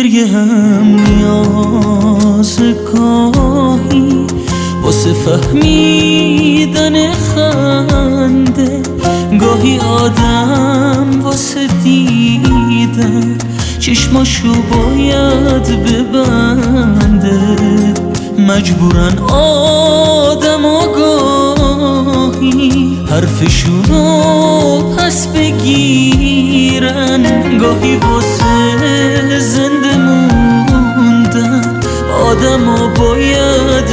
گریه هم نیاز گاهی واسه فهمیدن خنده، گاهی آدم واسه دیدن چشماشو باید ببنده. مجبورن آدم گاهی حرفشونو پس بگیرن، گاهی واسه زنده موندن آدمو باید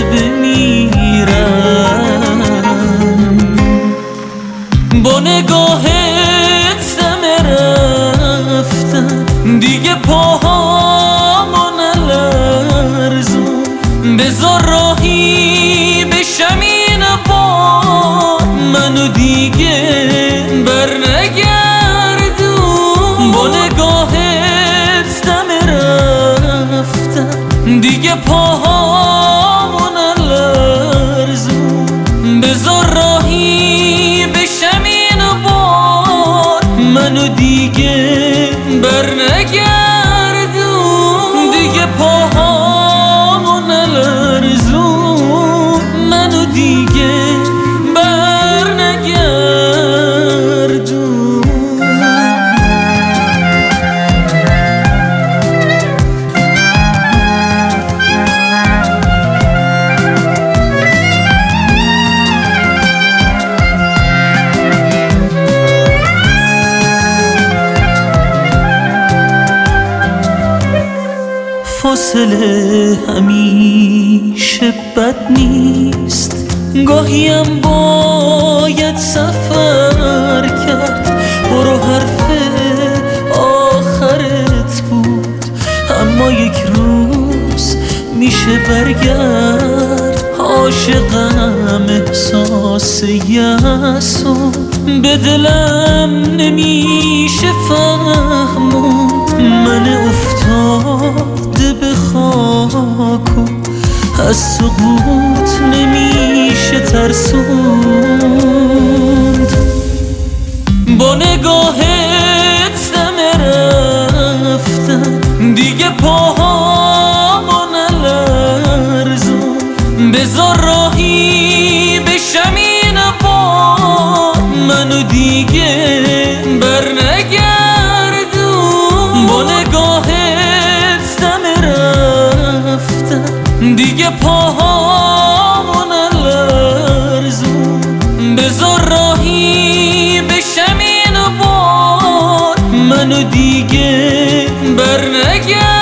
بمیرن. با نگاهت دم رفتن دیگه پاهامو نلرزون، بذار راهی بشم این بار منو دیگه برنگردون. با نگاهت دم رفتن دیگه پاهامو نلرزون، بذار راهی بشم این بار منو دیگه برنگردون. دیگه پاهامو نلرزون منو دیگه برنگردون. فاصله همیشه بد نیست، گاهی هم باید سفر کرد. برو حرف آخرت بود اما یک روز میشه برگرد. عاشقم احساس یأسو به دلم نمیشه فهموند، من افتاده به خاکو از سقوط نمیشه ترسوند. با نگاهت دم رفتن دیگه پاهامو نلرزون، بذار راهی بشم این بار منو دیگه برنگردون. با نگاهت دم رفتن دیگه پاهامو نلرزون، بذار راهی بشم این بار منو دیگه برنگردون.